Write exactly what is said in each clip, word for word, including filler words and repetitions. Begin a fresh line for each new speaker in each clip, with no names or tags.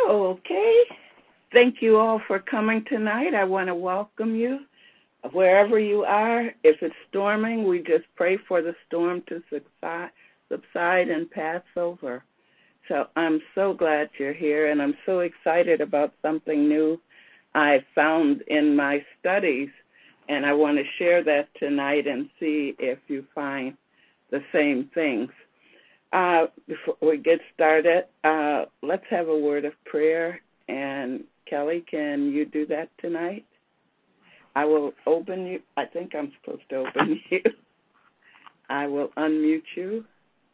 Okay. Thank you all for coming tonight. I want to welcome you wherever you are. If it's storming, we just pray for the storm to subside, subside and pass over. So I'm so glad you're here, and I'm so excited about something new I found in my studies, and I want to share that tonight and see if you find the same things. Uh, before we get started, uh, let's have a word of prayer. And Kelly, can you do that tonight? I will open you. I think I'm supposed to open you. I will unmute you.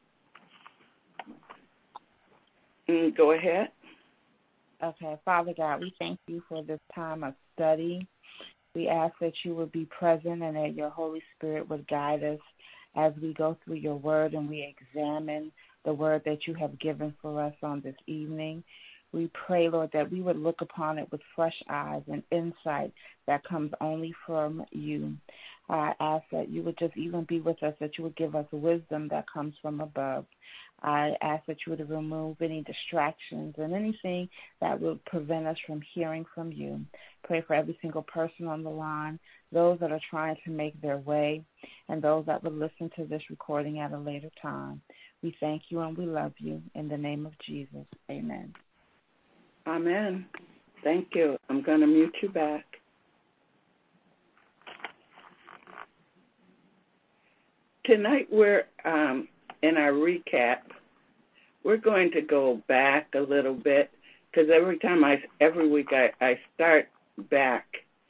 Mm, go ahead.
Okay, Father God, we thank you for this time of study. We ask that you would be present and that your Holy Spirit would guide us as we go through your word and we examine the word that you have given for us on this evening. We pray, Lord, that we would look upon it with fresh eyes and insight that comes only from you. I ask that you would just even be with us, that you would give us wisdom that comes from above. I ask that you would remove any distractions and anything that would prevent us from hearing from you. Pray for every single person on the line, those that are trying to make their way, and those that will listen to this recording at a later time. We thank you and we love you. In the name of Jesus, amen.
Amen. Thank you. I'm going to mute you back. Tonight we're um, in our recap. We're going to go back a little bit because every time I, every week I, I start back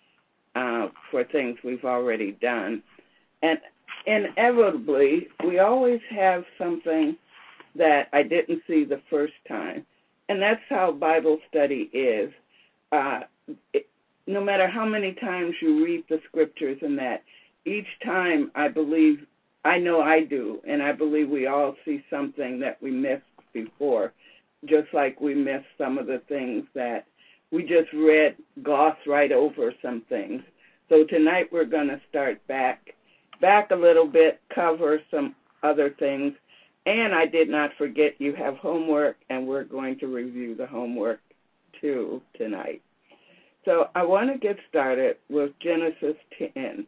uh, for things we've already done. And inevitably, we always have something that I didn't see the first time. And that's how Bible study is. Uh, it, no matter how many times you read the scriptures and that, each time I believe, I know I do, and I believe we all see something that we missed before, just like we missed some of the things that we just read, glossed right over some things. So tonight we're going to start back, back a little bit, cover some other things. And I did not forget you have homework, and we're going to review the homework too tonight. So I want to get started with Genesis ten.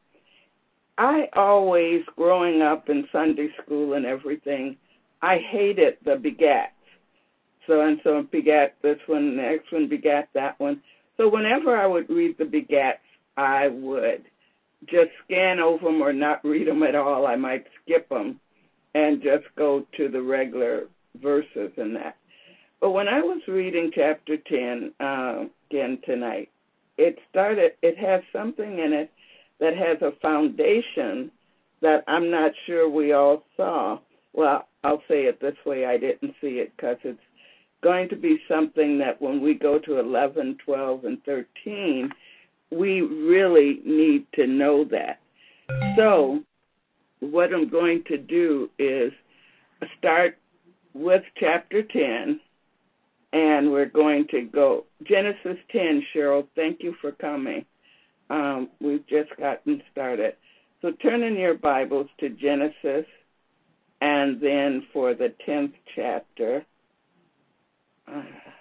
I always, growing up in Sunday school and everything, I hated the begats. So and so begat this one, the next one begat that one. So whenever I would read the begats, I would just scan over them or not read them at all. I might skip them and just go to the regular verses and that. But when I was reading chapter ten uh, again tonight, it started, it has something in it that has a foundation that I'm not sure we all saw. Well, I'll say it this way, I didn't see it because it's going to be something that when we go to eleven, twelve, and thirteen, we really need to know that. So what I'm going to do is start with chapter ten, and we're going to go Genesis ten. Cheryl, thank you for coming. Um, we've just gotten started. So turn in your Bibles to Genesis, and then for the tenth chapter. Uh,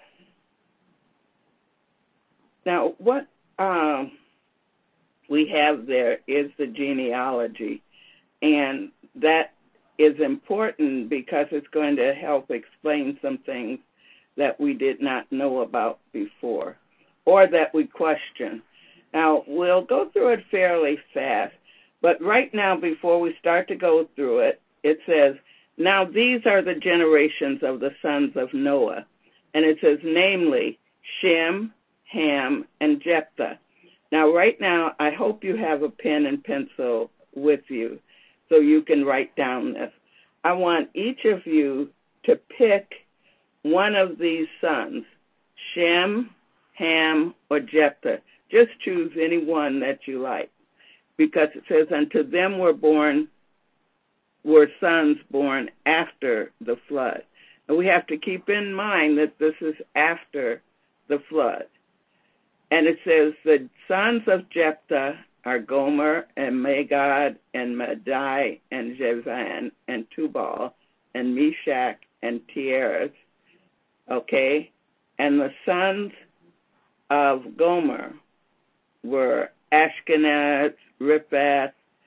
now, what um, we have there is the genealogy. And that is important because it's going to help explain some things that we did not know about before or that we question. Now, we'll go through it fairly fast, but right now, before we start to go through it, it says, now these are the generations of the sons of Noah. And it says, namely, Shem, Ham, and Jephthah. Now, right now, I hope you have a pen and pencil with you, so you can write down this. I want each of you to pick one of these sons, Shem, Ham, or Jephthah. Just choose any one that you like, because it says, unto them were born, were sons born after the flood. And we have to keep in mind that this is after the flood. And it says, the sons of Jephthah are Gomer and Magog and Madai and Javan and Tubal and Meshach and Tiras. Okay? And the sons of Gomer were Ashkenaz, Riphath,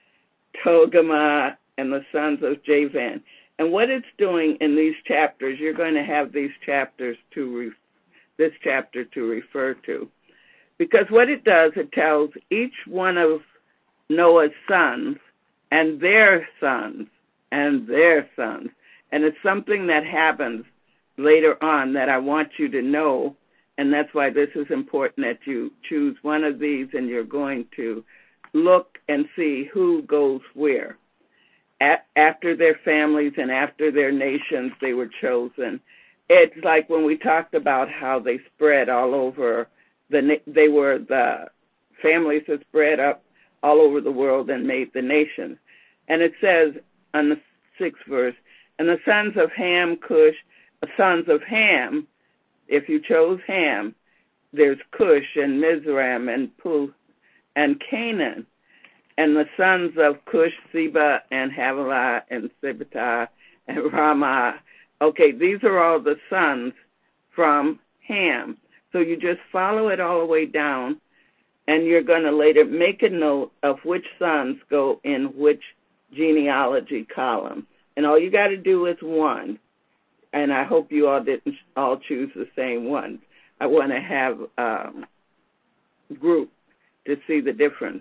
Togarmah, and the sons of Javan. And what it's doing in these chapters, you're going to have these chapters to re- this chapter to refer to. Because what it does, it tells each one of Noah's sons and their sons and their sons. And it's something that happens later on that I want you to know, and that's why this is important that you choose one of these and you're going to look and see who goes where. At, after their families and after their nations, they were chosen. It's like when we talked about how they spread all over, the they were the families that spread up all over the world and made the nations. And it says on the sixth verse, and the sons of Ham, Cush, sons of Ham, if you chose Ham, there's Cush and Mizraim and Pul and Canaan. And the sons of Cush, Seba and Havilah and Sibtah and Ramah. Okay, these are all the sons from Ham. So you just follow it all the way down, and you're going to later make a note of which sons go in which genealogy column. And all you got to do is one. And I hope you all didn't all choose the same ones. I want to have um, group to see the difference.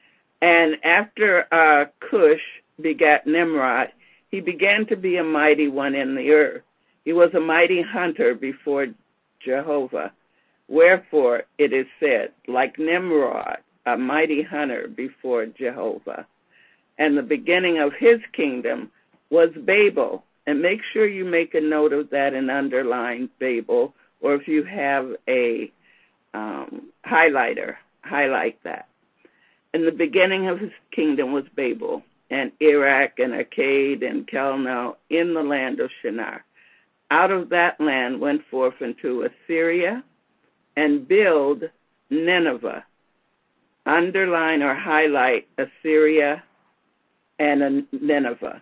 And after uh, Cush begat Nimrod, he began to be a mighty one in the earth. He was a mighty hunter before Jehovah. Wherefore it is said, like Nimrod, a mighty hunter before Jehovah. And the beginning of his kingdom was Babel. And make sure you make a note of that and underline Babel, or if you have a um, highlighter, highlight that. And the beginning of his kingdom was Babel, and Iraq, and Akkad, and Calneh in the land of Shinar. Out of that land went forth into Assyria, and build Nineveh. Underline or highlight Assyria and Nineveh.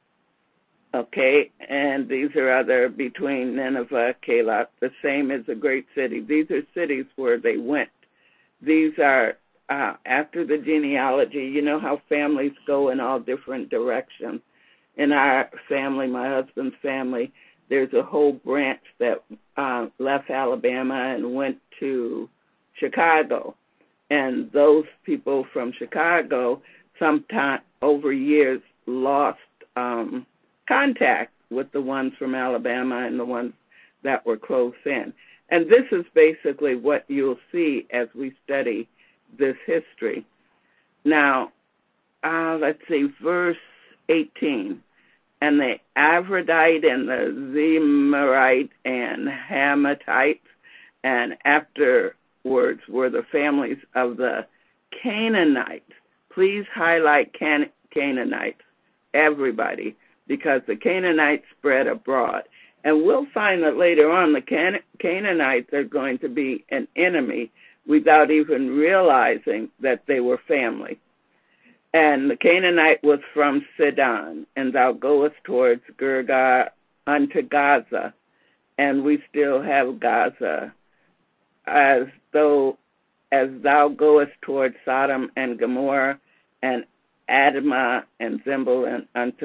Okay, and these are other between Nineveh, Caleb, the same as a great city. These are cities where they went. These are Uh, after the genealogy. You know how families go in all different directions. In our family, my husband's family, there's a whole branch that uh, left Alabama and went to Chicago. And those people from Chicago, sometime over years, lost um, contact with the ones from Alabama and the ones that were close in. And this is basically what you'll see as we study this history. Now, uh, let's see, verse eighteen. And the Avradite and the Zemarite and Hamathites, and afterwards were the families of the Canaanites. Please highlight Can- Canaanites, everybody, because the Canaanites spread abroad. And we'll find that later on the Can- Canaanites are going to be an enemy without even realizing that they were family. And the Canaanite was from Sidon, and thou goest towards Girgah unto Gaza, and we still have Gaza, as though as thou goest towards Sodom and Gomorrah, and Admah and Zimbal and unto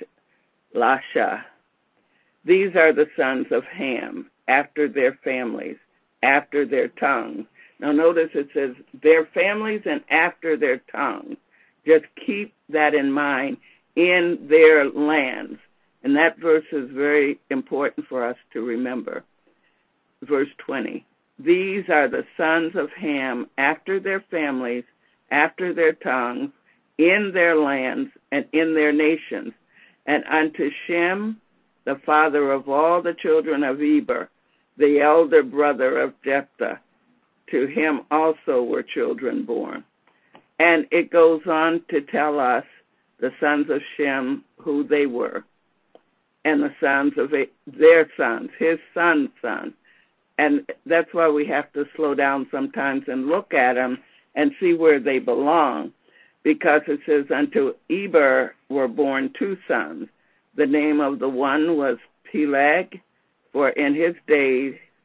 Lasha. These are the sons of Ham, after their families, after their tongues. Now notice it says their families and after their tongues. Just keep that in mind, in their lands. And that verse is very important for us to remember. Verse twenty. These are the sons of Ham after their families, after their tongues, in their lands and in their nations. And unto Shem, the father of all the children of Eber, the elder brother of Jephthah, to him also were children born. And it goes on to tell us the sons of Shem, who they were, and the sons of it, their sons, his son's sons. And that's why we have to slow down sometimes and look at them and see where they belong, because it says, unto Eber were born two sons. The name of the one was Peleg, for in his days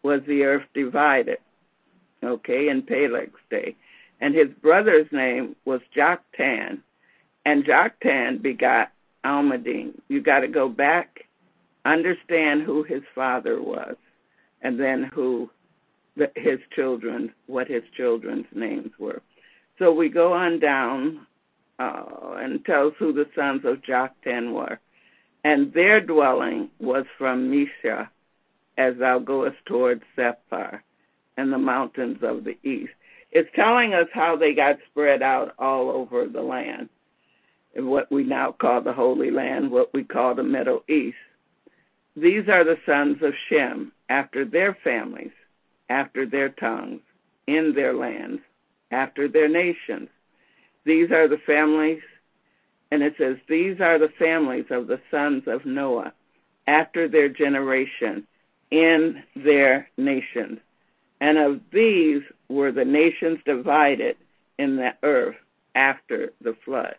was the earth divided, okay, in Peleg's day. And his brother's name was Joktan, and Joktan begot Almadine. You got to go back, understand who his father was, and then who the, his children, what his children's names were. So we go on down uh, and tells who the sons of Joktan were. And their dwelling was from Mesha, as thou goest towards Sephar, and the mountains of the east. It's telling us how they got spread out all over the land, in what we now call the Holy Land, what we call the Middle East. These are the sons of Shem, after their families, after their tongues, in their lands, after their nations. These are the families, and it says, these are the families of the sons of Noah, after their generation, in their nations. And of these were the nations divided in the earth after the flood.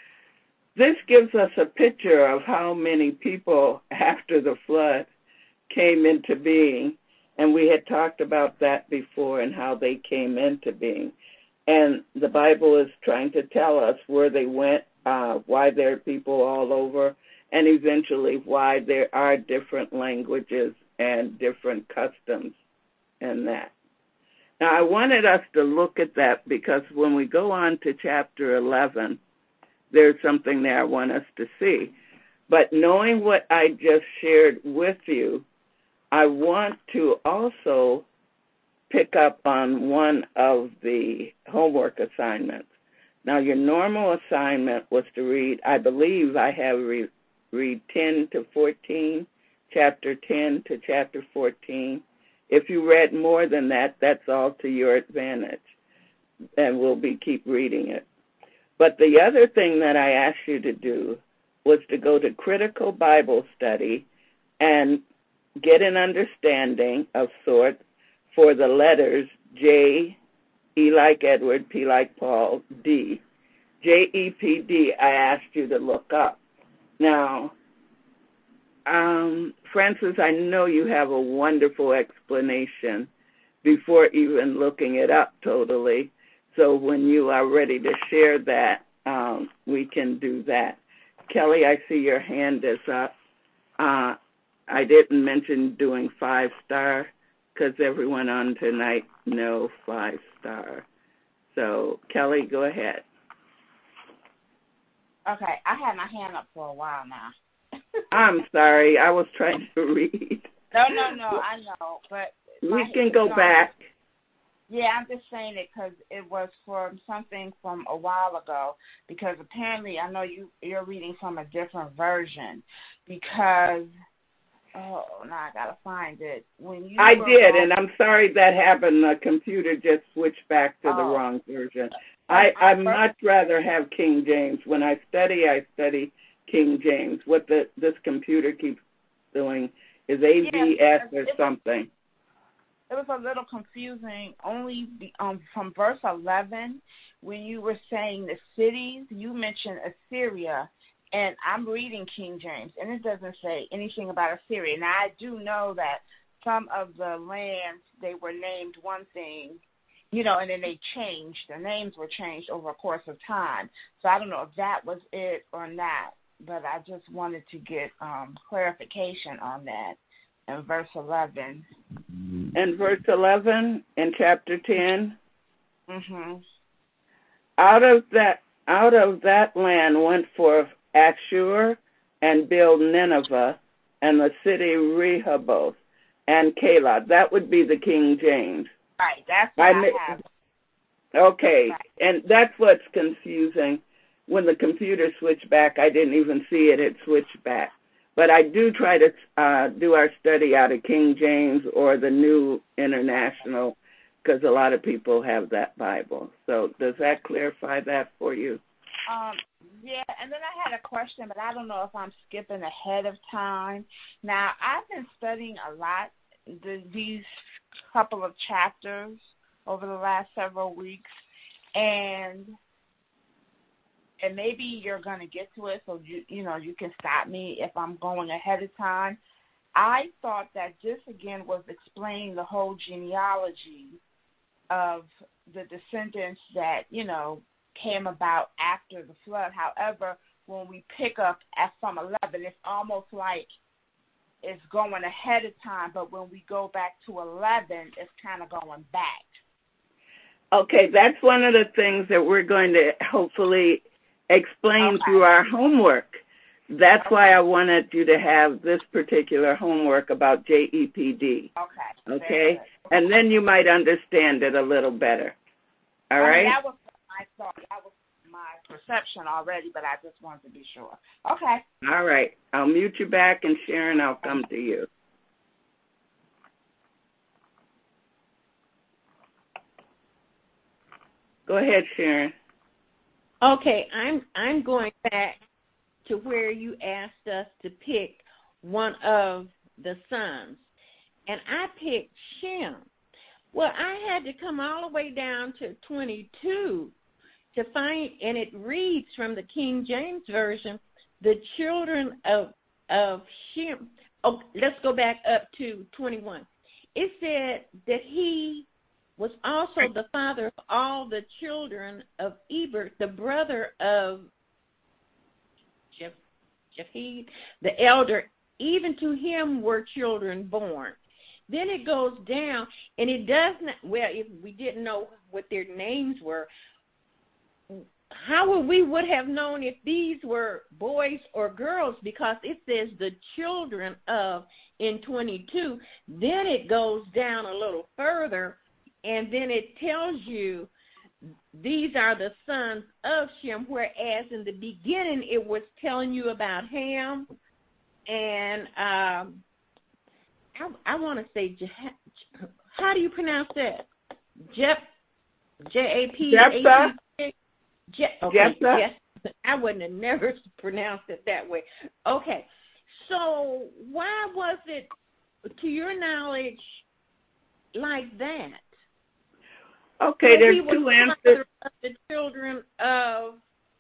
This gives us a picture of how many people after the flood came into being, and we had talked about that before and how they came into being. And the Bible is trying to tell us where they went, uh, why there are people all over, and eventually why there are different languages and different customs and that. Now, I wanted us to look at that because when we go on to chapter eleven, there's something there I want us to see. But knowing what I just shared with you, I want to also pick up on one of the homework assignments. Now, your normal assignment was to read, I believe I have re- read ten to fourteen, chapter ten to chapter fourteen. If you read more than that, that's all to your advantage, and we'll be keep reading it. But the other thing that I asked you to do was to go to Critical Bible Study and get an understanding of sorts for the letters J, E like Edward, P like Paul, D. J E P D, I asked you to look up. Now, um, Francis, I know you have a wonderful explanation before even looking it up totally. So when you are ready to share that, um, we can do that. Kelly, I see your hand is up. Uh, I didn't mention doing five-star because everyone on tonight know five-star. So, Kelly, go ahead.
Okay, I had my hand up for a while now.
I'm sorry. I was trying to read.
No, no, no, I know. But
we can go back.
Yeah, I'm just saying it because it was from something from a while ago, because apparently I know you, you're reading from a different version because, oh, now I got to find it. When you
I did,
on,
and I'm sorry that happened. The computer just switched back to
oh,
the wrong version. I, I'd much rather have King James. When I study, I study King James. What the this computer keeps doing is A V S
yeah,
or something.
It was a little confusing only um, from verse eleven, when you were saying the cities, you mentioned Assyria, and I'm reading King James, and it doesn't say anything about Assyria. Now, I do know that some of the lands, they were named one thing, you know, and then they changed. The names were changed over a course of time. So I don't know if that was it or not, but I just wanted to get um, clarification on that in verse eleven.
In verse eleven, in chapter ten,
mm-hmm.
out of that out of that land went forth Ashur and built Nineveh and the city Rehoboth and Calah. That would be the King James.
Right, that's what I, I have.
Okay,
right.
And that's what's confusing. When the computer switched back, I didn't even see it. It switched back. But I do try to uh, do our study out of King James or the New International, because a lot of people have that Bible. So does that clarify that for you?
Um, yeah, and then I had a question, but I don't know if I'm skipping ahead of time. Now, I've been studying a lot the, these couple of chapters over the last several weeks, and and maybe you're going to get to it, so you you know you can stop me if I'm going ahead of time. I thought that this, again, was explaining the whole genealogy of the descendants that, you know, came about after the flood. However, when we pick up at from eleven, it's almost like it's going ahead of time, but when we go back to eleven, it's kind of going back.
Okay, that's one of the things that we're going to hopefully explain
Okay.
through our homework. That's okay. Why I wanted you to have this particular homework about J E P D.
Okay.
Okay? okay. And then you might understand it a little better. All
I
right?
mean, that was my thought. That was my perception already, but I just wanted to be sure. Okay.
All right. I'll mute you back, and Sharon, I'll come to you. Go ahead, Sharon.
Okay, I'm I'm going back to where you asked us to pick one of the sons, and I picked Shem. Well, I had to come all the way down to twenty-two to find, and it reads from the King James Version, the children of of Shem. Oh, let's go back up to twenty-one. It said that he was also the father of all the children of Eber, the brother of Jeph, Japhid, the elder. Even to him were children born. Then it goes down, and it does not, well, if we didn't know what their names were, how would we would have known if these were boys or girls? Because it says the children of in twenty-two. Then it goes down a little further, and then it tells you these are the sons of Shem, whereas in the beginning it was telling you about Ham, and um, I, I want to say, how do you pronounce that? Jep, J A P A P. Je- okay, yes, I wouldn't have never pronounced it that way. Okay, so why was it, to your knowledge, like that?
Okay,
so
there's two answers.
Of the children of.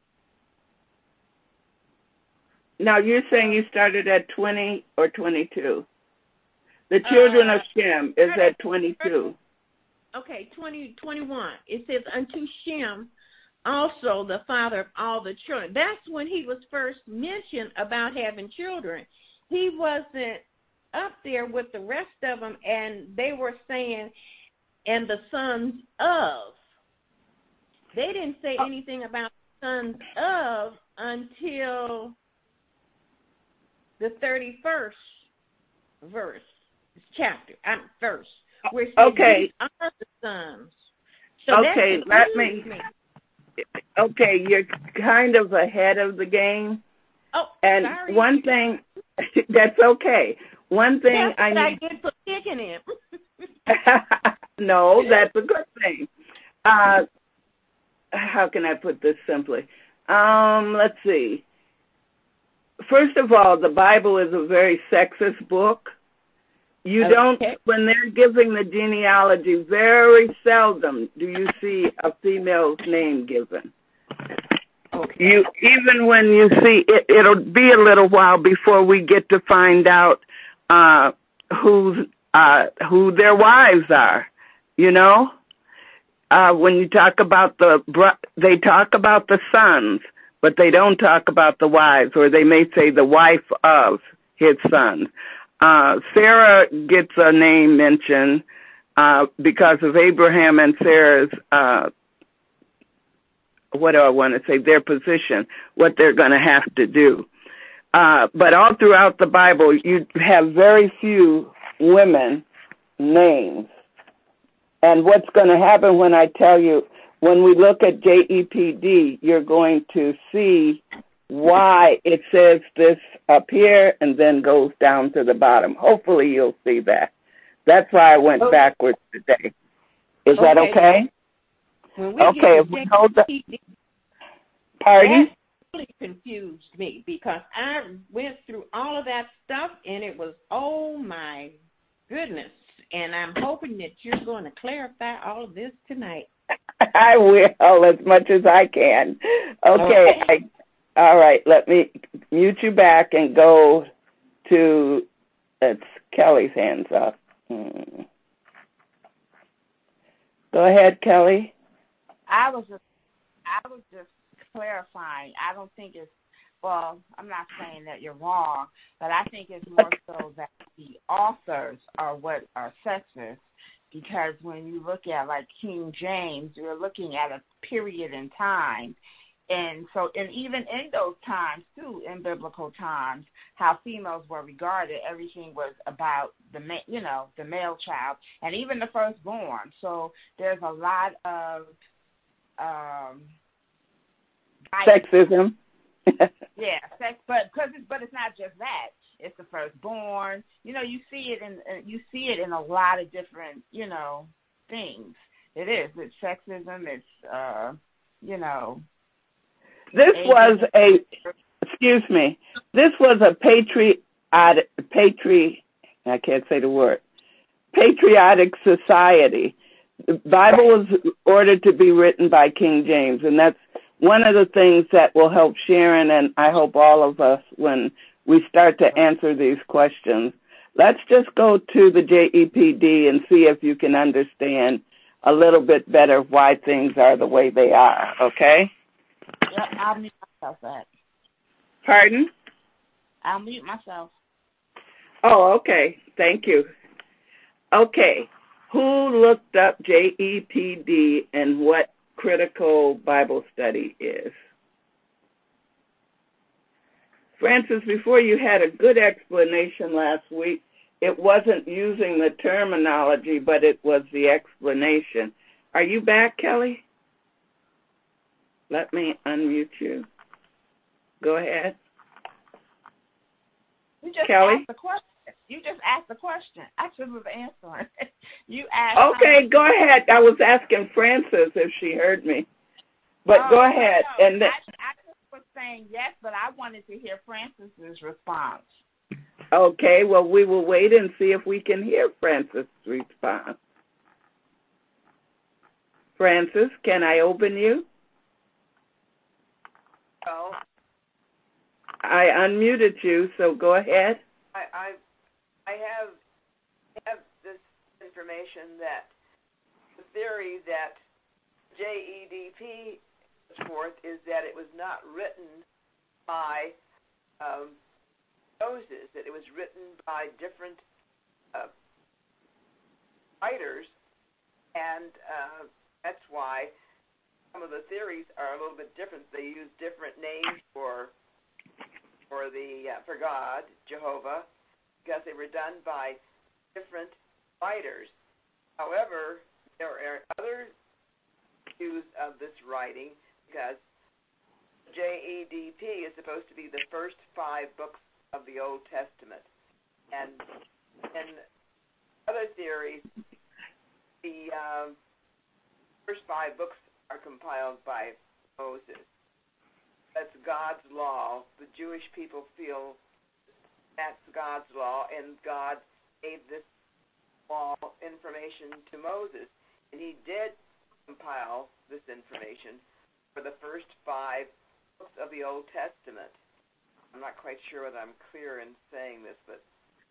Now you're saying you started at twenty or twenty-two? The children
uh,
of Shem is at twenty-two.
Okay, twenty, twenty-one. It says, unto Shem, also the father of all the children. That's when he was first mentioned about having children. He wasn't up there with the rest of them, and they were saying, and the sons of. They didn't say anything about sons of until the thirty-first verse, chapter, um, verse, where it says,
okay.
These are the sons. So
okay, let me, me. Okay, you're kind of ahead of the game.
Oh,
and
sorry.
one thing, that's okay. One thing
that's
I
what
need.
I did for picking him.
No, that's a good thing. Uh, how can I put this simply? Um, let's see. First of all, the Bible is a very sexist book. You
okay.
don't, when they're giving the genealogy, very seldom do you see a female's name given.
Okay.
You, even when you see it, it'll be a little while before we get to find out uh, who's, uh, who their wives are, you know? Uh, when you talk about the, they talk about the sons, but they don't talk about the wives, or they may say the wife of his son. Uh, Sarah gets a name mentioned uh, because of Abraham and Sarah's, uh, what do I want to say, their position, what they're going to have to do. Uh, but all throughout the Bible, you have very few women names. And what's going to happen when I tell you, when we look at J E P D, you're going to see why it says this up here and then goes down to the bottom. Hopefully you'll see that. That's why I went okay. backwards today. Is okay. that okay?
When we
okay, if we hold the... Pardon?
That really confused me because I went through all of that stuff and it was, oh my goodness. And I'm hoping that you're going to clarify all of this tonight.
I will, as much as I can. Okay. okay. I, all right. Let me mute you back and go to it's Kelly's hands up. Hmm. Go ahead, Kelly.
I was just, I was just clarifying. I don't think it's, well, I'm not saying that you're wrong, but I think it's more so that the authors are what are sexist, because when you look at, like, King James, you're looking at a period in time. And so, and even in those times, too, in biblical times, how females were regarded, everything was about the, ma- you know, the male child, and even the firstborn. So there's a lot of um,
sexism.
yeah, sex, but because it's, but it's not just that. It's the firstborn. You know, you see it in uh, you see it in a lot of different, you know, things. It is. It's sexism. It's uh, you know.
This was a, excuse me, this was a patriot, patri, I can't say the word, patriotic society. The Bible was ordered to be written by King James, and that's one of the things that will help Sharon and I hope all of us when we start to answer these questions. Let's just go to the J E P D and see if you can understand a little bit better why things are the way they are, okay?
Yep, I'll mute myself back.
Pardon?
I'll mute myself.
Oh, okay. Thank you. Okay. Who looked up J E P D and what critical Bible study is? Francis, before you had a good explanation last week, it wasn't using the terminology, but it was the explanation. Are you back, Kelly? Let me unmute you. Go ahead.
You just
Kelly?
asked the question. You just asked the question. I should have answered. You asked.
Okay, go ahead. I was asking Francis if she heard me. But
oh,
go ahead.
No,
and then,
I, I just was saying yes, but I wanted to hear Francis's response.
Okay, well, we will wait and see if we can hear Francis' response. Francis, can I open you?
Oh.
I unmuted you, so go ahead.
I I, I have have this information that the theory that J E D P puts forth is that it was not written by um, Moses, that it was written by different uh, writers, and uh, that's why some of the theories are a little bit different. They use different names for for the uh, for God, Jehovah, because they were done by different writers. However, there are other views of this writing because J E D P is supposed to be the first five books of the Old Testament, and in other theories, the um, first five books are compiled by Moses. That's God's law. The Jewish people feel that's God's law, and God gave this law information to Moses. And he did compile this information for the first five books of the Old Testament. I'm not quite sure whether I'm clear in saying this, but...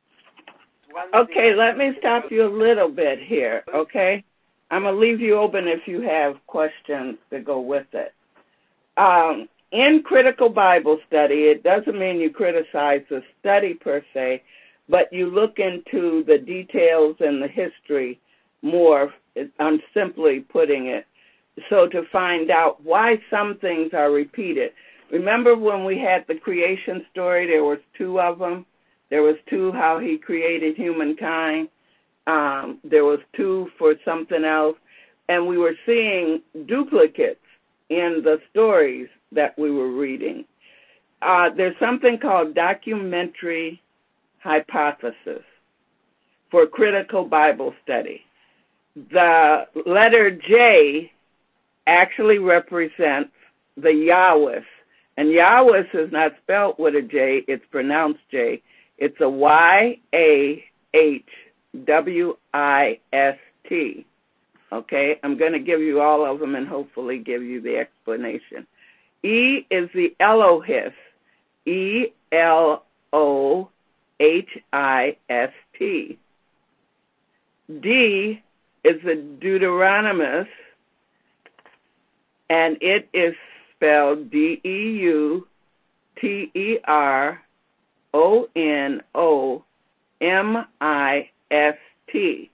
Okay, let me stop you a little bit here, okay? I'm going to leave you open if you have questions to go with it. Um, in critical Bible study, it doesn't mean you criticize the study per se, but you look into the details and the history more, I'm simply putting it, so to find out why some things are repeated. Remember when we had the creation story, there was two of them? There was two how he created humankind. Um, there was two for something else. And we were seeing duplicates in the stories that we were reading. Uh, there's something called documentary hypothesis for critical Bible study. The letter J actually represents the Yahweh. And Yahweh is not spelled with a J, it's pronounced J. It's a Y A H W I S T. Okay, I'm going to give you all of them and hopefully give you the explanation. E is the Elohis, E L O H I S T. D is the Deuteronomist, and it is spelled D E U T E R O N O M I S T.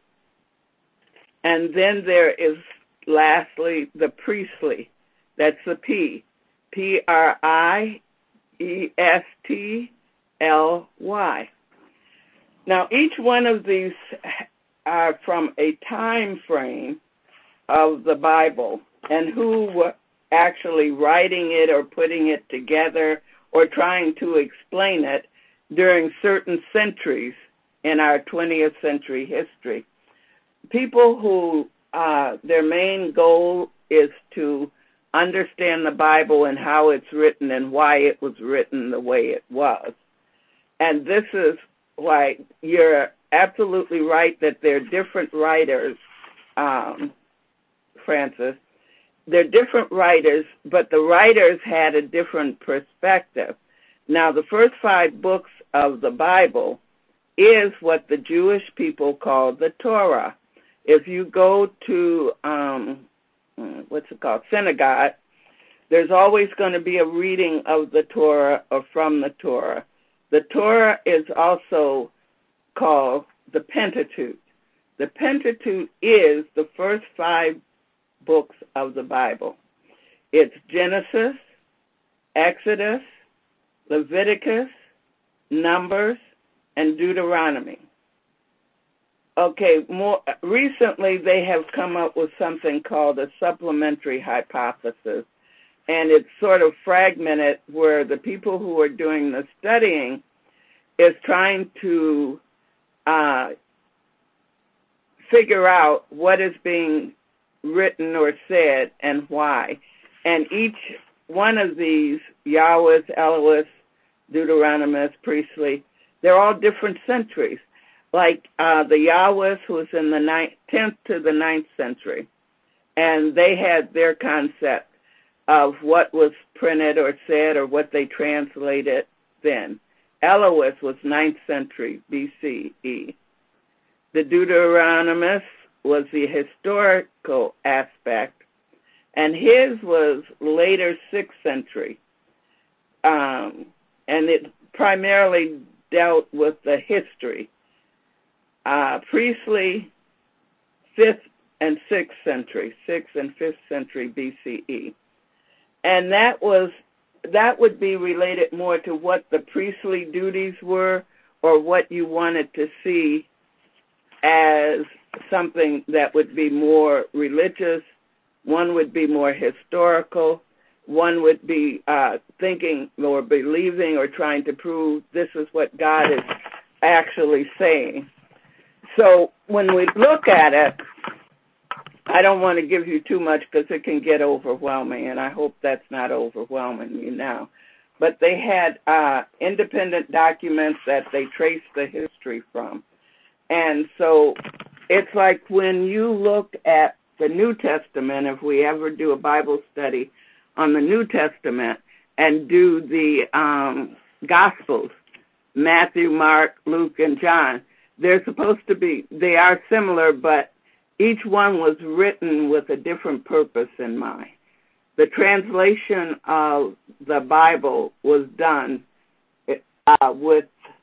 And then there is, lastly, the priestly. That's the P. P R I E S T L Y. Now, each one of these are from a time frame of the Bible and who were actually writing it or putting it together or trying to explain it during certain centuries in our twentieth century history. People who uh, their main goal is to understand the Bible and how it's written and why it was written the way it was. And this is why you're absolutely right that they're different writers, um, Francis. They're different writers, but the writers had a different perspective. Now, the first five books of the Bible is what the Jewish people call the Torah. If you go to, um, what's it called, synagogue, there's always going to be a reading of the Torah or from the Torah. The Torah is also called the Pentateuch. The Pentateuch is the first five books of the Bible. It's Genesis, Exodus, Leviticus, Numbers, and Deuteronomy. Okay, more recently they have come up with something called a supplementary hypothesis, and it's sort of fragmented where the people who are doing the studying is trying to uh, figure out what is being written or said and why. And each one of these, Yahweh, Elohist, Deuteronomist, Priestly, they're all different centuries. Like uh, the Yahweh was in the ninth, tenth to the ninth century, and they had their concept of what was printed or said or what they translated then. Elohist was ninth century B C E. The Deuteronomist was the historical aspect, and his was later sixth century, um, and it primarily dealt with the history. Uh, Priestly, fifth and sixth century, sixth and fifth century B C E. And that was that would be related more to what the priestly duties were or what you wanted to see as something that would be more religious. One would be more historical. One would be uh, thinking or believing or trying to prove this is what God is actually saying. So when we look at it, I don't want to give you too much because it can get overwhelming, and I hope that's not overwhelming you now. But they had uh, independent documents that they traced the history from. And so it's like when you look at the New Testament, if we ever do a Bible study on the New Testament and do the um, Gospels, Matthew, Mark, Luke, and John, they're supposed to be, they are similar, but each one was written with a different purpose in mind. The translation of the Bible was done uh, with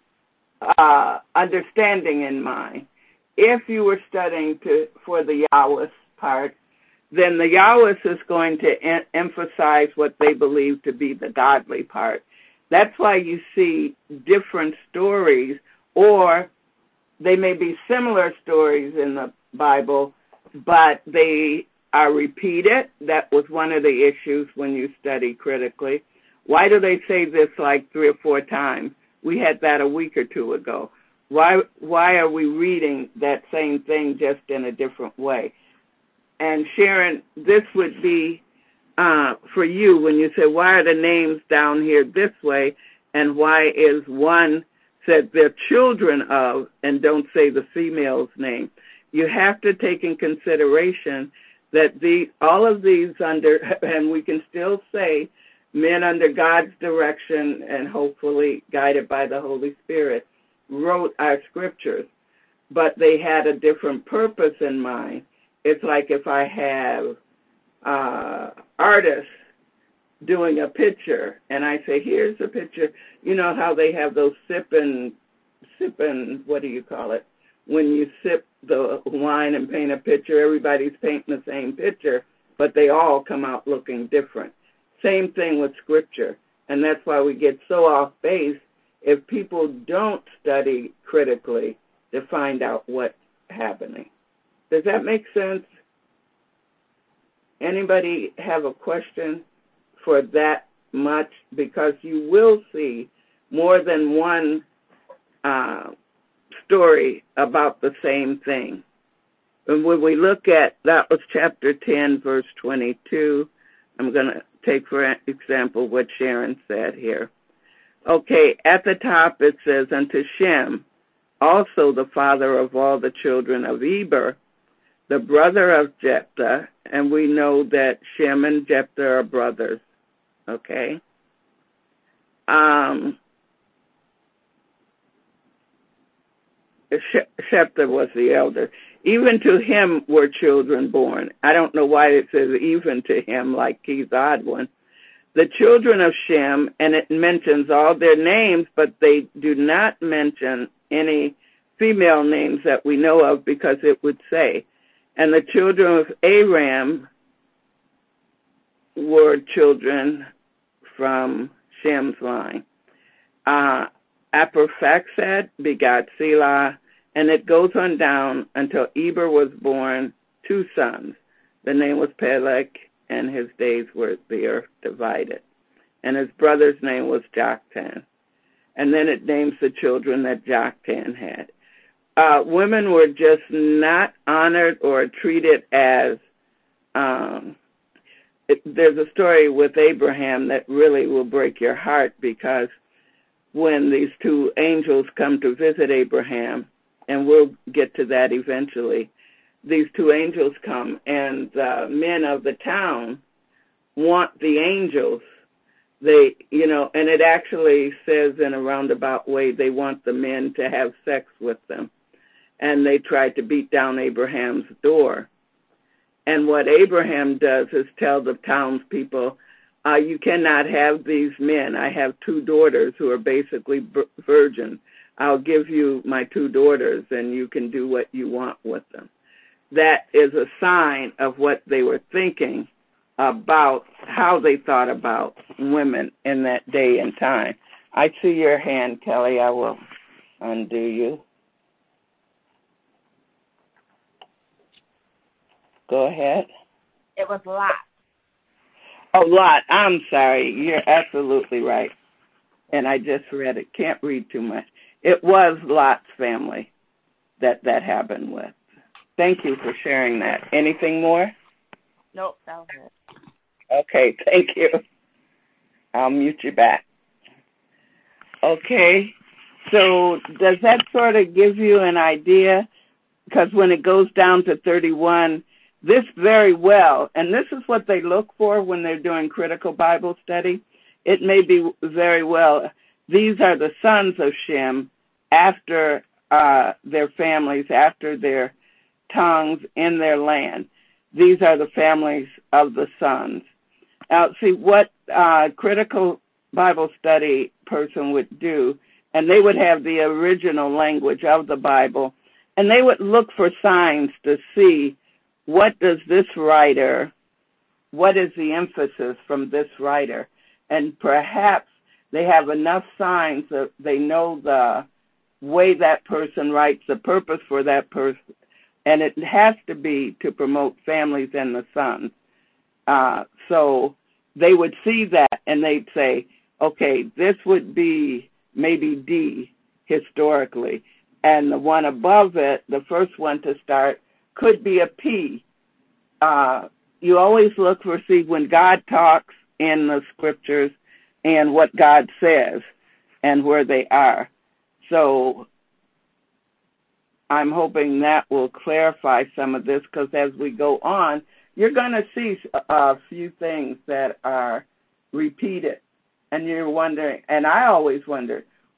uh, understanding in mind. If you were studying to, for the Yahweh part, then the Yahweh is going to em- emphasize what they believe to be the godly part. That's why you see different stories, or they may be similar stories in the Bible, but they are repeated. That was one of the issues when you study critically. Why do they say this like three or four times? We had that a week or two ago. Why why are we reading that same thing just in a different way? And Sharon, this would be uh, for you when you say, why are the names down here this way, and why is one said they're children of and don't say the female's name? You have to take in consideration that the all of these under, and we can still say men under God's direction and hopefully guided by the Holy Spirit, wrote our scriptures, but they had a different purpose in mind. It's like if I have uh, artists doing a picture, and I say, here's a picture. You know how they have those sipping, sipping, what do you call it? When you sip the wine and paint a picture, everybody's painting the same picture, but they all come out looking different. Same thing with Scripture, and that's why we get so off base if people don't study critically to find out what's happening. Does that make sense? Anybody have a question for that much? Because you will see more than one uh, story about the same thing. And when we look at, that was chapter ten, verse twenty-two. I'm going to take, for example, what Sharon said here. Okay, at the top it says, unto Shem, also the father of all the children of Eber, the brother of Jephthah, and we know that Shem and Jephthah are brothers, okay? Um, Jephthah was the elder. Even to him were children born. I don't know why it says even to him, like he's the odd one. The children of Shem, and it mentions all their names, but they do not mention any female names that we know of, because it would say, and the children of Aram were children from Shem's line. Uh, Arphaxad begot Selah, and it goes on down until Eber was born two sons. The name was Peleg, and his days were the earth divided. And his brother's name was Joktan. And then it names the children that Joktan had. Uh, women were just not honored or treated as, um, it, there's a story with Abraham that really will break your heart, because when these two angels come to visit Abraham, and we'll get to that eventually, these two angels come, and the men of the town want the angels. They, you know, and it actually says in a roundabout way, they want the men to have sex with them. And they tried to beat down Abraham's door. And what Abraham does is tell the townspeople, uh, you cannot have these men. I have two daughters who are basically virgins. I'll give you my two daughters, and you can do what you want with them. That is a sign of what they were thinking about, how they thought about women in that day and time. I see your hand, Kelly. I will undo you. Go ahead.
It was Lot.
Oh, Lot. I'm sorry. You're absolutely right. And I just read it. Can't read too much. It was Lot's family that that happened with. Thank you for sharing that. Anything more?
Nope, that was it.
Okay, thank you. I'll mute you back. Okay, so does that sort of give you an idea? Because when it goes down to thirty-one, this very well, and this is what they look for when they're doing critical Bible study, it may be very well, these are the sons of Shem after uh, their families, after their tongues in their land. These are the families of the sons. Now, see, what uh, critical Bible study person would do, and they would have the original language of the Bible, and they would look for signs to see what does this writer, what is the emphasis from this writer, and perhaps they have enough signs that they know the way that person writes, the purpose for that person, and it has to be to promote families and the sons. Uh, so they would see that and they'd say, okay, this would be maybe D historically, and the one above it, the first one to start, could be a P. Uh, you always look for, see, when God talks in the scriptures and what God says and where they are. So I'm hoping that will clarify some of this, because as we go on, you're going to see a few things that are repeated. And you're wondering, and I always wonder,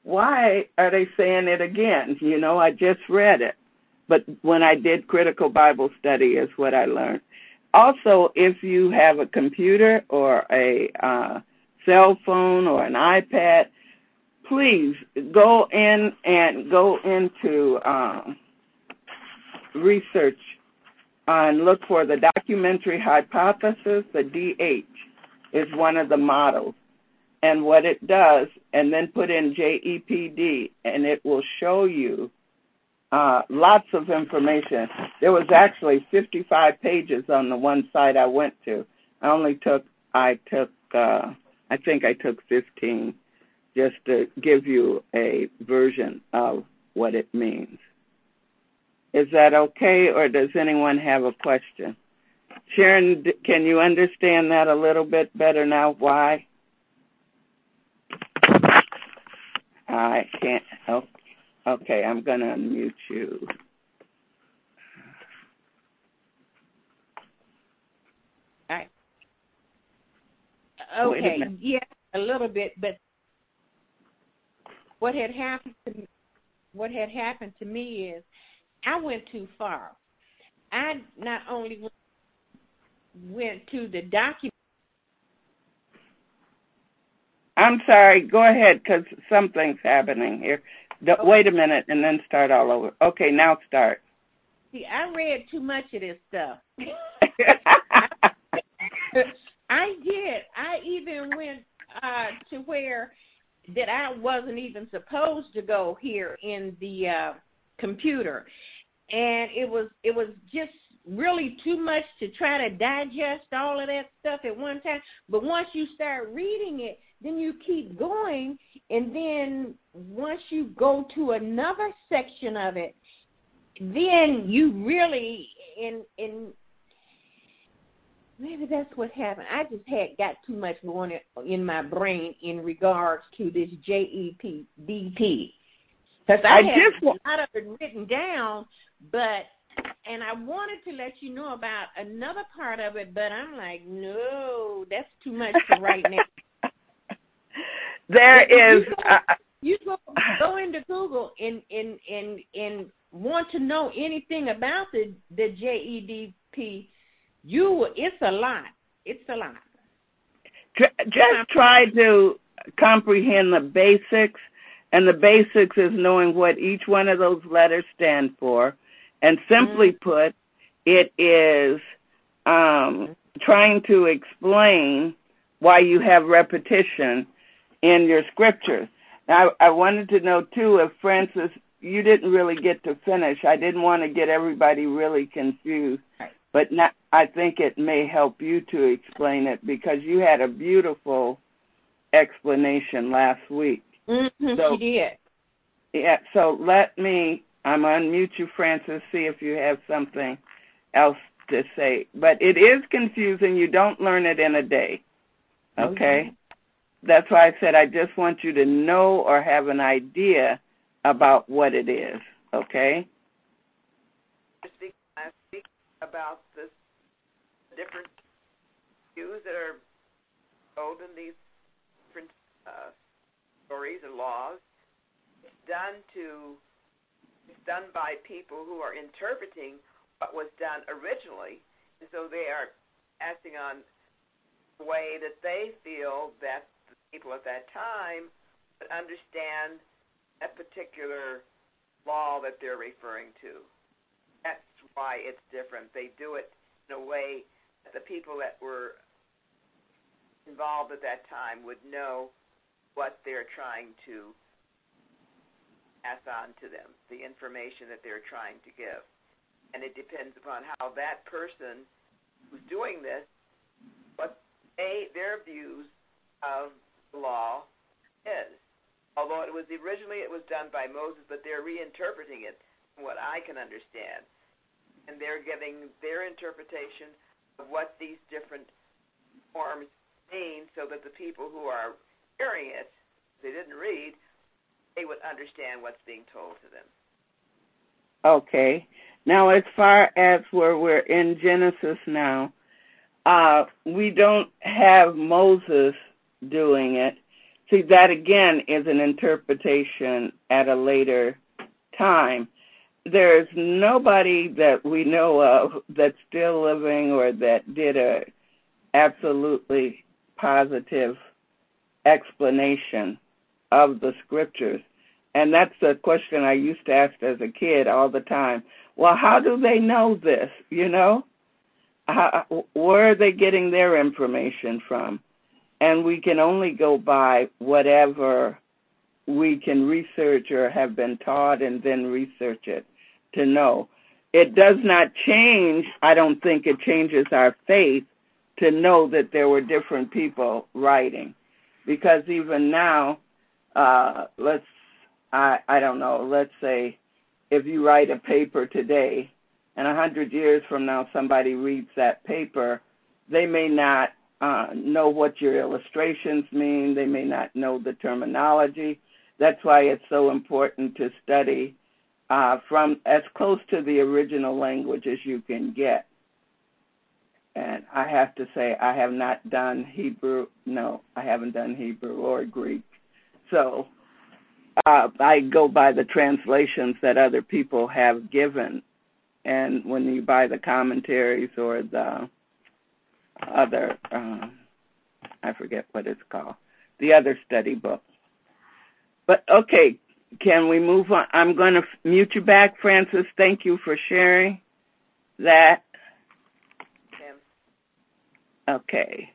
why are they saying it again? You know, I just read it. But when I did critical Bible study is what I learned. Also, if you have a computer or a uh, cell phone or an iPad, please go in and go into um, research and look for the documentary hypothesis. The D H is one of the models. And what it does, and then put in J E P D, and it will show you uh, lots of information. There was actually fifty-five pages on the one site I went to. I only took, I took, uh, I think I took fifteen, just to give you a version of what it means. Is that okay, or does anyone have a question? Sharon, can you understand that a little bit better now? Why? I can't. Oh, okay, I'm going to unmute you.
All right. Okay, yeah, a little bit, but what had happened to me, what had happened to me is I went too far. I not only went, went to the document.
I'm sorry. Go ahead, because something's happening here. Okay. Wait a minute, and then start all over. Okay, now start.
See, I read too much of this stuff. I did. I even went uh, to where that I wasn't even supposed to go here in the uh, computer, and it was it was just really too much to try to digest all of that stuff at one time. But once you start reading it, then you keep going, and then once you go to another section of it, then you really, in in maybe that's what happened. I just had got too much going in my brain in regards to this J E P D P. Because I, I had just, a lot of it written down, but, and I wanted to let you know about another part of it, but I'm like, no, that's too much for right now.
There is.
You go, uh, you go, go into Google and, and, and, and want to know anything about the, the J E D P. You, it's a lot. It's a lot.
Just try to comprehend the basics, and the basics is knowing what each one of those letters stand for. And simply mm-hmm. put, it is um, trying to explain why you have repetition in your scriptures. Now, I, I wanted to know, too, if Francis, you didn't really get to finish. I didn't want to get everybody really confused.
Right.
But not, I think it may help you to explain it because you had a beautiful explanation last week.
Mm-hmm,
so,
she did.
Yeah, so let me, I'm going to unmute you, Francis, see if you have something else to say. But it is confusing. You don't learn it in a day, okay? Mm-hmm. That's why I said I just want you to know or have an idea about what it is, okay?
About the different views that are told in these different uh, stories and laws. It's done to it's done by people who are interpreting what was done originally, and so they are acting on the way that they feel that the people at that time would understand that particular law that they're referring to. That's why it's different. They do it in a way that the people that were involved at that time would know what they're trying to pass on to them, the information that they're trying to give. And it depends upon how that person who's doing this, what they, their views of the law is. Although it was originally it was done by Moses, but they're reinterpreting it from what I can understand. And they're giving their interpretation of what these different forms mean so that the people who are hearing it, if they didn't read, they would understand what's being told to them.
Okay. Now, as far as where we're in Genesis now, uh, we don't have Moses doing it. See, that again is an interpretation at a later time. There's nobody that we know of that's still living or that did a absolutely positive explanation of the scriptures. And that's a question I used to ask as a kid all the time. Well, how do they know this, you know? How, where are they getting their information from? And we can only go by whatever we can research or have been taught and then research it to know. It does not change, I don't think it changes our faith to know that there were different people writing. Because even now, uh, let's, I, I don't know, let's say if you write a paper today and a hundred years from now somebody reads that paper, they may not uh, know what your illustrations mean. They may not know the terminology. That's why it's so important to study uh, from as close to the original language as you can get. And I have to say, I have not done Hebrew. No, I haven't done Hebrew or Greek. So uh, I go by the translations that other people have given. And when you buy the commentaries or the other, uh, I forget what it's called, the other study book. But, okay, can we move on? I'm going to mute you back, Francis. Thank you for sharing that. Okay.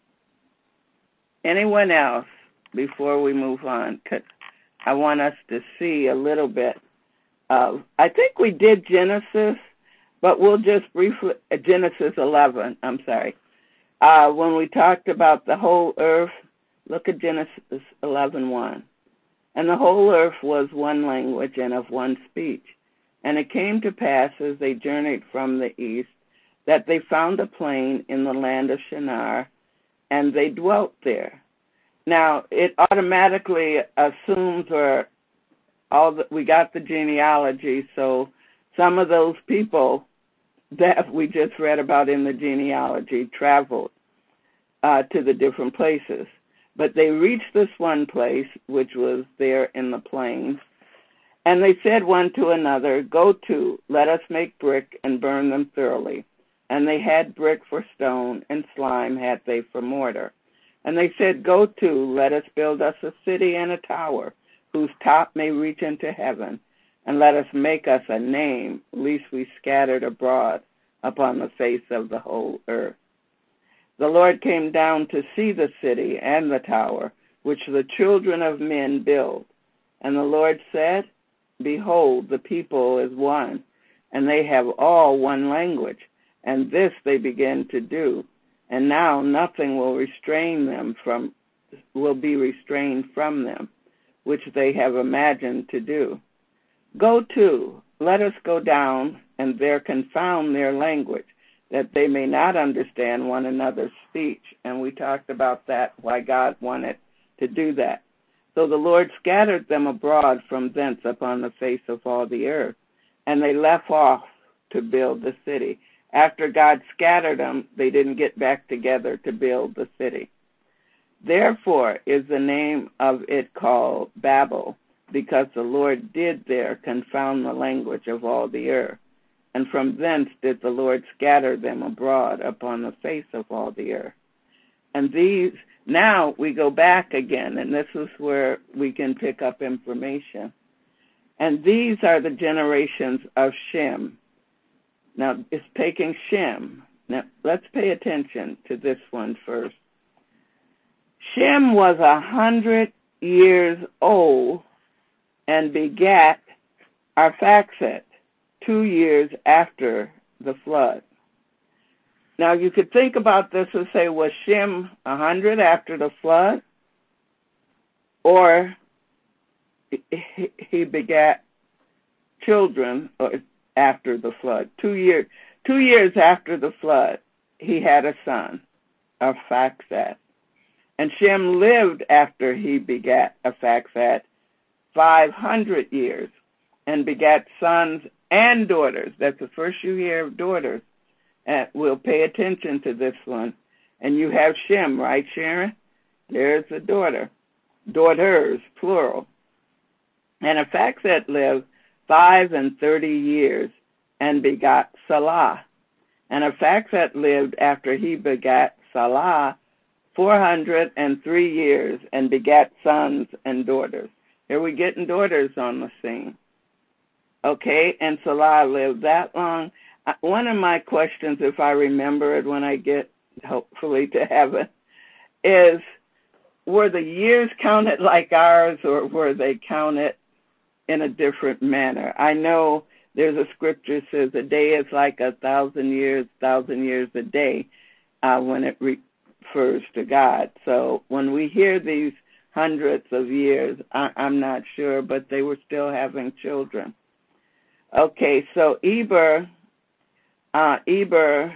Anyone else before we move on? 'Cause I want us to see a little bit of, I think we did Genesis, but we'll just briefly, uh, Genesis eleven, I'm sorry. Uh, when we talked about the whole earth, look at Genesis eleven one. And the whole earth was one language and of one speech. And it came to pass as they journeyed from the east that they found a plain in the land of Shinar, and they dwelt there. Now, it automatically assumes, or all the, we got the genealogy, so some of those people that we just read about in the genealogy traveled uh, to the different places. But they reached this one place, which was there in the plains, and they said one to another, "Go to, let us make brick and burn them thoroughly." And they had brick for stone, and slime had they for mortar. And they said, "Go to, let us build us a city and a tower, whose top may reach into heaven, and let us make us a name, lest we scattered abroad upon the face of the whole earth." The Lord came down to see the city and the tower, which the children of men build. And the Lord said, "Behold, the people is one, and they have all one language. And this they begin to do, and now nothing will restrain them from, will be restrained from them, which they have imagined to do. Go to, let us go down, and there confound their language, that they may not understand one another's speech." And we talked about that, why God wanted to do that. So the Lord scattered them abroad from thence upon the face of all the earth, and they left off to build the city. After God scattered them, they didn't get back together to build the city. Therefore is the name of it called Babel, because the Lord did there confound the language of all the earth. And from thence did the Lord scatter them abroad upon the face of all the earth. And these, now we go back again, and this is where we can pick up information. And these are the generations of Shem. Now, it's taking Shem. Now, let's pay attention to this one first. Shem was a hundred years old and begat Arphaxad two years after the flood. Now, you could think about this and say, was Shem a hundred after the flood? Or he begat children, or after the flood. Two years, two years after the flood, he had a son, Arphaxad. And Shem lived after he begat Arphaxad five hundred years and begat sons and daughters. That's the first you hear of daughters. And we'll pay attention to this one. And you have Shem, right, Sharon? There's a daughter. daughters, plural. And Arphaxad lived five and thirty years and begot Salah. And Arphaxad lived after he begat Salah four hundred and three years and begat sons and daughters. Here we getting daughters on the scene. Okay, and Salah lived that long. One of my questions, if I remember it when I get hopefully to heaven, is were the years counted like ours, or were they counted in a different manner? I know there's a scripture that says a day is like a thousand years, thousand years a day, uh, when it refers to God. So when we hear these hundreds of years, I, I'm not sure, but they were still having children. Okay, so Eber, uh, Eber,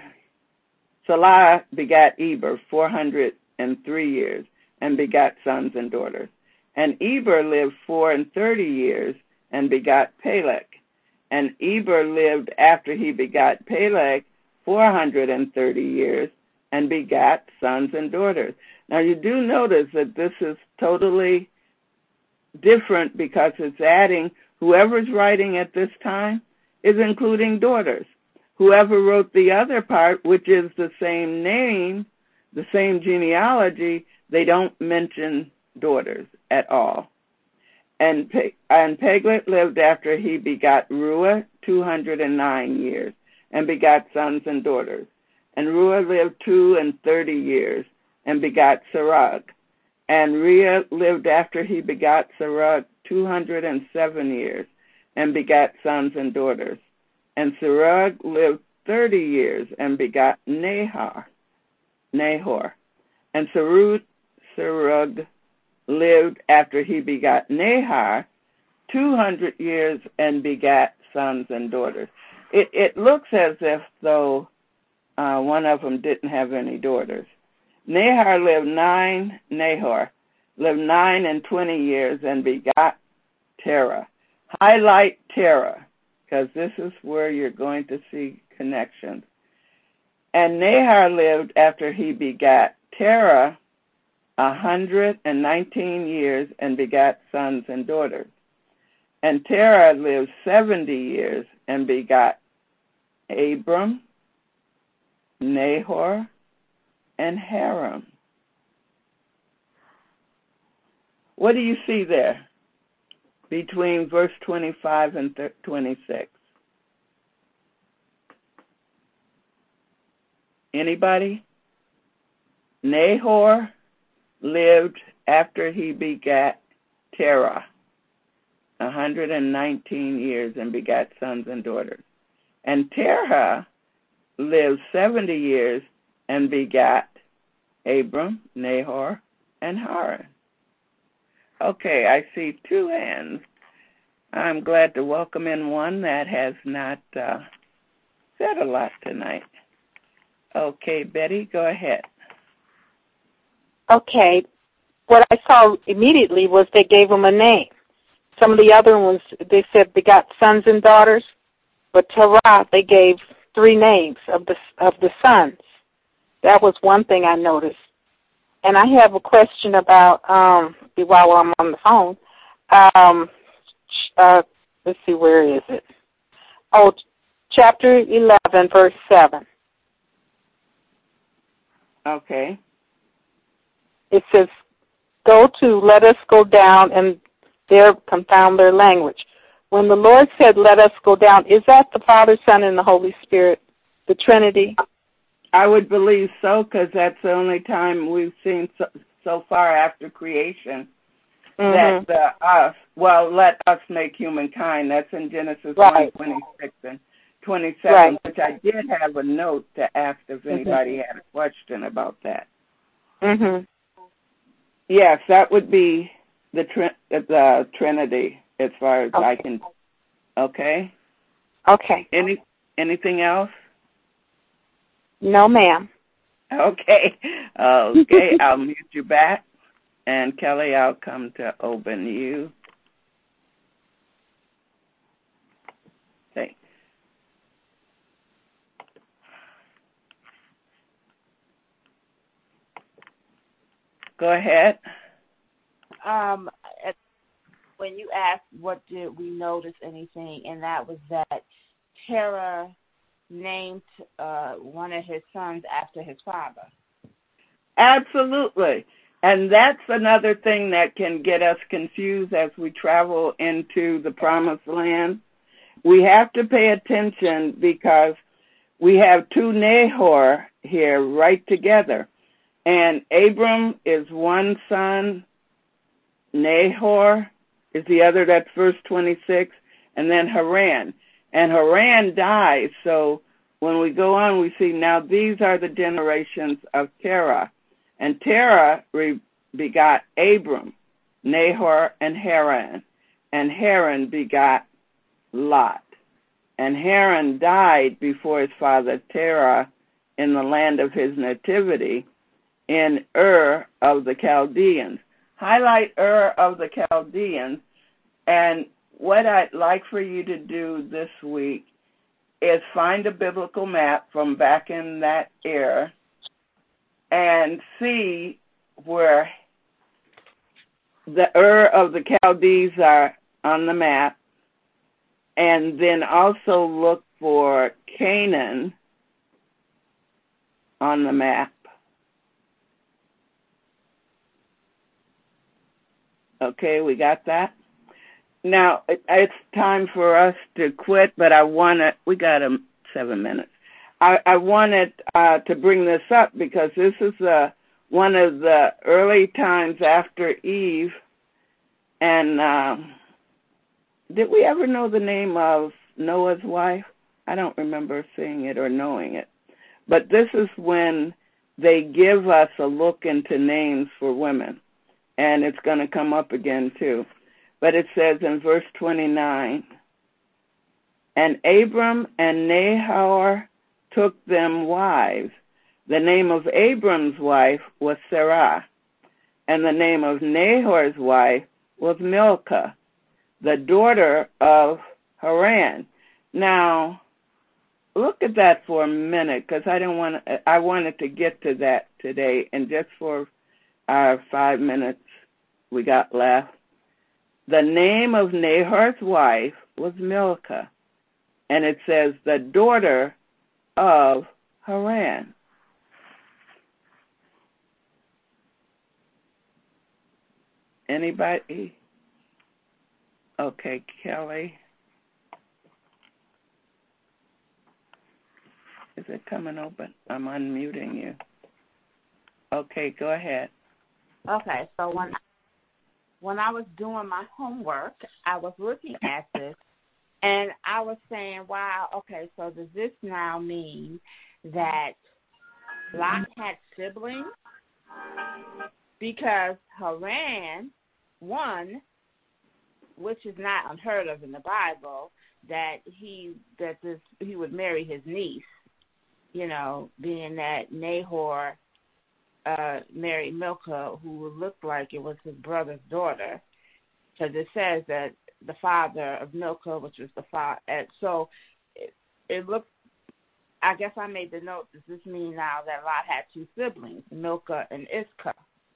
Salah begat Eber four hundred and three years and begat sons and daughters. And Eber lived four and thirty years and begot Peleg. And Eber lived after he begot Peleg four hundred and thirty years and begat sons and daughters. Now you do notice that this is totally different because it's adding, whoever's writing at this time is including daughters. Whoever wrote the other part, which is the same name, the same genealogy, they don't mention daughters at all. And and Peleg lived after he begot Ruah two hundred and nine years and begot sons and daughters. And Ruah lived two and thirty years and begot Serug. And Rhea lived after he begot Serug two hundred and seven years and begat sons and daughters. And Serug lived thirty years and begot Nahor. Nahor. And Serug, Serug lived after he begot Nahor two hundred years and begat sons and daughters. It, it looks as if though uh, one of them didn't have any daughters. Nahor lived nine, Nahor lived nine and twenty years and begot Terah. Highlight Terah, because this is where you're going to see connections. And Nahor lived after he begat Terah a hundred and nineteen years and begat sons and daughters. And Terah lived seventy years and begot Abram, Nahor, and Haran. What do you see there between verse twenty-five and twenty-six? Anybody? Nahor lived after he begat Terah one hundred nineteen years and begat sons and daughters. And Terah lived seventy years and begat Abram, Nahor, and Haran. Okay, I see two hands. I'm glad to welcome in one that has not uh, said a lot tonight. Okay, Betty, go ahead.
Okay, what I saw immediately was they gave them a name. Some of the other ones, they said they got sons and daughters, but Terah, they gave three names of the of the sons. That was one thing I noticed. And I have a question about, um, while I'm on the phone, um, uh, let's see, where is it? Oh, chapter eleven, verse seven.
Okay.
It says, go to, let us go down, and there confound their language. When the Lord said, let us go down, is that the Father, Son, and the Holy Spirit, the Trinity?
I would believe so, because that's the only time we've seen so, so far after creation
mm-hmm.
that uh, us, well, let us make humankind. That's in Genesis
right.
one twenty-six and twenty-seven,
right.
which I did have a note to ask if anybody mm-hmm. had a question about that.
Mm-hmm.
Yes, that would be the tri- the Trinity, as far as
okay.
I can. Okay.
Okay.
Any anything else?
No, ma'am.
Okay. Okay. I'll mute you back, and Kelly, I'll come to open you. Okay. Go ahead.
um, when you asked what did we notice anything, and that was that Terah named uh, one of his sons after his father.
Absolutely. And that's another thing that can get us confused as we travel into the promised land. We have to pay attention because we have two Nahor here right together. And Abram is one son, Nahor is the other, that's verse twenty-six, and then Haran. And Haran dies, so when we go on, we see now these are the generations of Terah. And Terah re- begot Abram, Nahor, and Haran. And Haran begot Lot. And Haran died before his father Terah in the land of his nativity in Ur of the Chaldeans. Highlight Ur of the Chaldeans, and what I'd like for you to do this week is find a biblical map from back in that era and see where the Ur of the Chaldees are on the map, and then also look for Canaan on the map. Okay, we got that? Now, it's time for us to quit, but I want to, we got um, seven minutes. I, I wanted uh, to bring this up because this is uh, one of the early times after Eve. And uh, did we ever know the name of Noah's wife? I don't remember seeing it or knowing it. But this is when they give us a look into names for women. And it's going to come up again, too. But it says in verse twenty-nine, and Abram and Nahor took them wives. The name of Abram's wife was Sarah, and the name of Nahor's wife was Milcah, the daughter of Haran. Now, look at that for a minute, because I don't want I wanted to get to that today, and just for our five minutes we got left. The name of Nahor's wife was Milcah, and it says the daughter of Haran. Anybody? Okay, Kelly. Is it coming open? I'm unmuting you. Okay, go ahead.
Okay, so when when I was doing my homework, I was looking at this, and I was saying, wow, okay, so does this now mean that Lot had siblings? Because Haran, one, which is not unheard of in the Bible, that he that this he would marry his niece, you know, being that Nahor uh, married Milcah, who looked like it was his brother's daughter, because it says that the father of Milcah, which was the father, so it, it looked. I guess I made the note. Does this mean now that Lot had two siblings, Milcah and Iscah?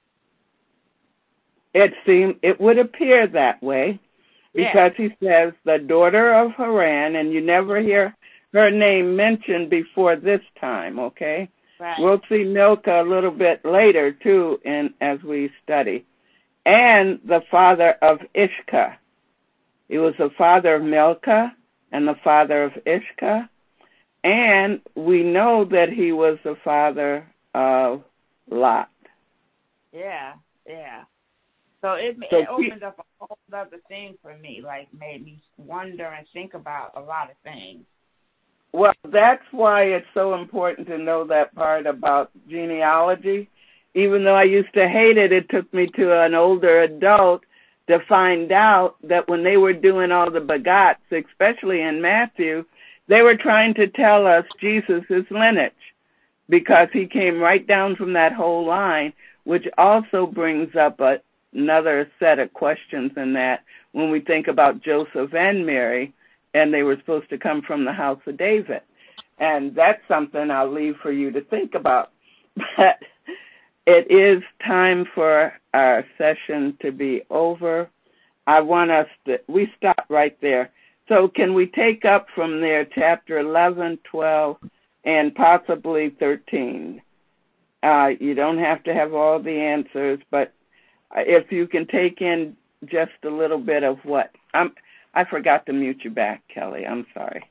It seemed it would appear that way, because yeah. He says the daughter of Haran, and you never hear her name mentioned before this time. Okay, right. We'll see Milcah a little bit later too, in as we study, and the father of Iscah. He was the father of Milcah and the father of Iscah, and we know that he was the father of Lot.
Yeah, yeah. So it,
so
it opened up a whole other thing for me, like made me wonder and think about a lot of things.
Well, that's why it's so important to know that part about genealogy. Even though I used to hate it, it took me to an older adult to find out that when they were doing all the begots, especially in Matthew, they were trying to tell us Jesus' lineage, because he came right down from that whole line, which also brings up a another set of questions in that when we think about Joseph and Mary, and they were supposed to come from the house of David. And that's something I'll leave for you to think about. But it is time for our session to be over. I want us to, we stop right there. So can we take up from there chapter eleven, twelve, and possibly thirteen? Uh, you don't have to have all the answers, but if you can take in just a little bit of what. I'm, I forgot to mute you back, Kelly. I'm sorry.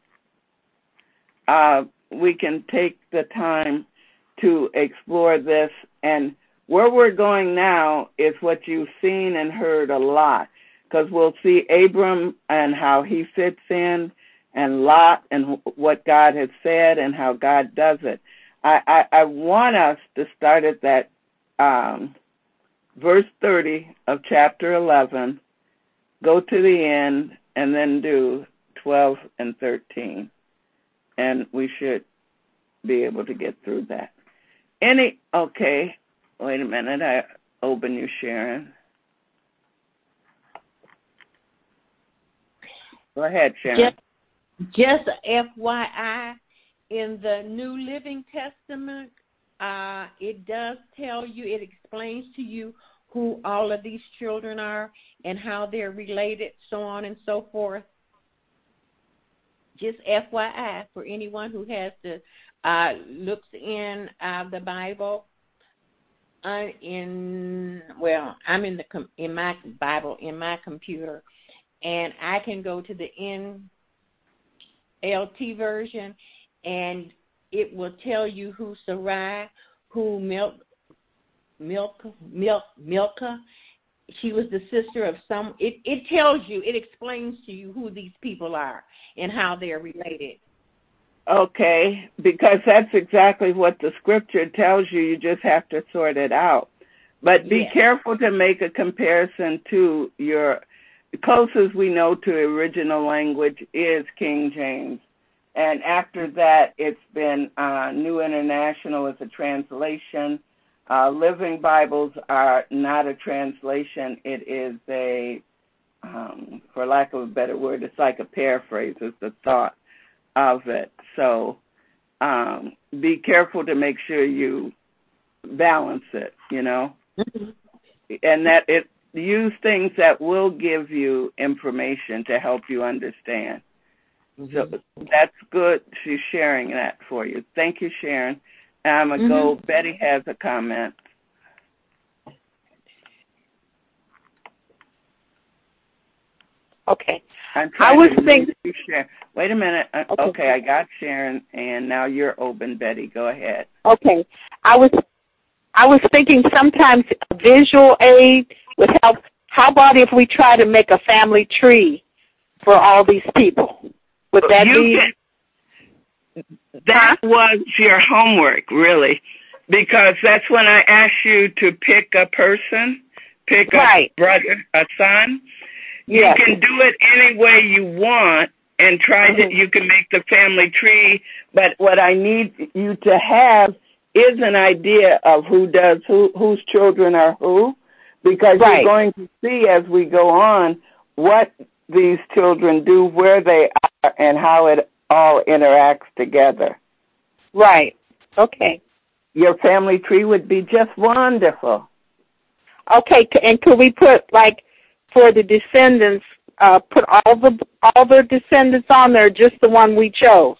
Uh, we can take the time to explore this, and where we're going now is what you've seen and heard a lot, because we'll see Abram and how he fits in, and Lot and what God has said and how God does it. I, I, I want us to start at that um, verse thirty of chapter eleven, go to the end, and then do twelve and thirteen. And we should be able to get through that. Any, okay, wait a minute, I open you, Sharon. Go ahead, Sharon.
Just, just F Y I, in the New Living Testament, uh, it does tell you, it explains to you who all of these children are and how they're related, so on and so forth. Just F Y I for anyone who has to uh, looks in uh, the Bible. Uh, in well, I'm in the com- in my Bible in my computer, and I can go to the N L T version, and it will tell you who Sarai, who Milk, Milk, Milk, Milka. She was the sister of some. It it tells you, it explains to you who these people are and how they're related.
Okay, because that's exactly what the scripture tells you. You just have to sort it out. But be
yes.
careful to make a comparison to your, the closest we know to original language is King James. And after that, it's been uh, New International as a translation. Uh, Living Bibles are not a translation. It is a, um, for lack of a better word, it's like a paraphrase. It's the thought of it. So um, be careful to make sure you balance it, you know, mm-hmm. and that it use things that will give you information to help you understand. Mm-hmm. So that's good. She's sharing that for you. Thank you, Sharon. I'm going to mm-hmm. go. Betty has a comment.
Okay.
I'm
I was thinking.
Wait a minute. Okay. okay, I got Sharon, and now you're open, Betty. Go ahead.
Okay. I was I was thinking sometimes visual aid would help. How about if we try to make a family tree for all these people? Would that
you
be?
Can, that huh? was your homework, really, because that's when I asked you to pick a person, pick
right.
a brother, a son.
Yes.
You can do it any way you want and try mm-hmm. to, you can make the family tree, but what I need you to have is an idea of who does who, whose children are who, because right. you're going to see as we go on what these children do, where they are, and how it all interacts together.
Right. Okay.
Your family tree would be just wonderful.
Okay, and could we put, like, for the descendants, uh, put all the all the descendants on there, just the one we chose?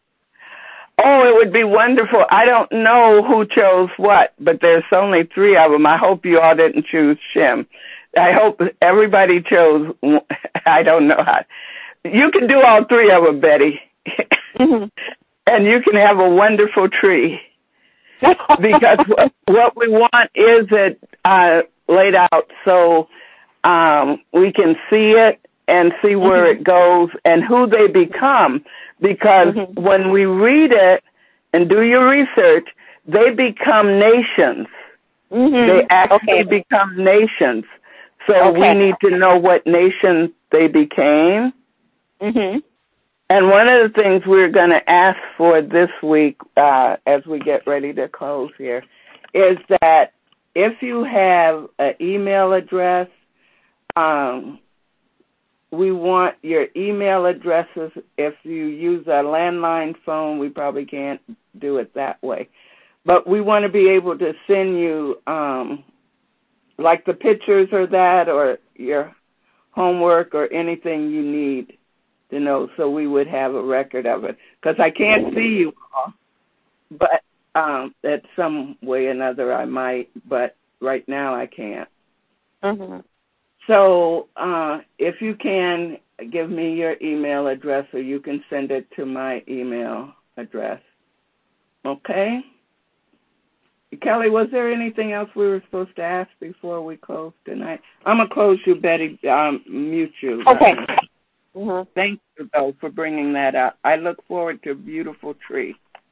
Oh, it would be wonderful. I don't know who chose what, but there's only three of them. I hope you all didn't choose Shem. I hope everybody chose. I don't know how. You can do all three of them, Betty, mm-hmm. and you can have a wonderful tree. Because what, what we want is it uh, laid out so um, we can see it and see where mm-hmm. it goes and who they become. Because mm-hmm. when we read it and do your research, they become nations. Mm-hmm. They actually okay. become nations. So okay. we need to know what nation they became.
Mm-hmm.
And one of the things we're going to ask for this week, uh, as we get ready to close here, is that if you have an email address, um, we want your email addresses. If you use a landline phone, we probably can't do it that way. But we want to be able to send you um, like the pictures or that, or your homework or anything you need to know, so we would have a record of it. Because I can't see you all, but um, at some way or another I might, but right now I can't.
Mm-hmm.
So uh, if you can, give me your email address, or you can send it to my email address. Okay? Kelly, was there anything else we were supposed to ask before we close tonight? I'm going to close you, Betty, um, mute you.
Okay. Mm-hmm.
Thank you, though, for bringing that up. I look forward to a beautiful tree.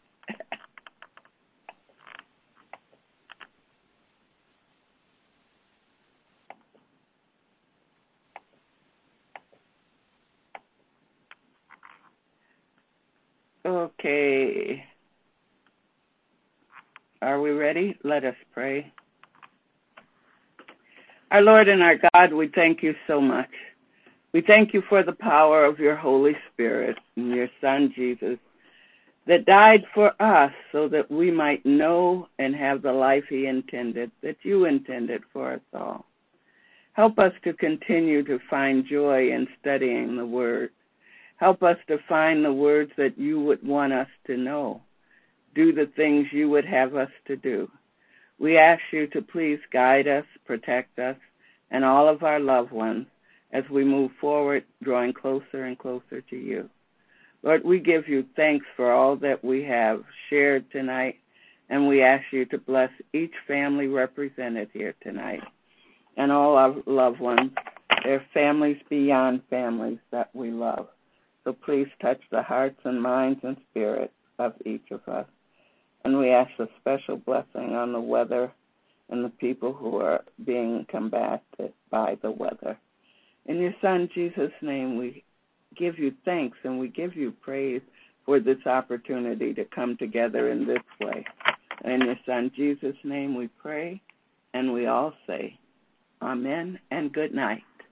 Okay. Are we ready? Let us pray. Our Lord and our God, we thank you so much. We thank you for the power of your Holy Spirit and your Son, Jesus, that died for us so that we might know and have the life he intended, that you intended for us all. Help us to continue to find joy in studying the Word. Help us to find the words that you would want us to know. Do the things you would have us to do. We ask you to please guide us, protect us, and all of our loved ones as we move forward, drawing closer and closer to you. Lord, we give you thanks for all that we have shared tonight, and we ask you to bless each family represented here tonight and all our loved ones, their families beyond families that we love. So please touch the hearts and minds and spirits of each of us. And we ask a special blessing on the weather and the people who are being combated by the weather. In your Son, Jesus' name, we give you thanks and we give you praise for this opportunity to come together in this way. In your Son, Jesus' name, we pray, and we all say amen and good night.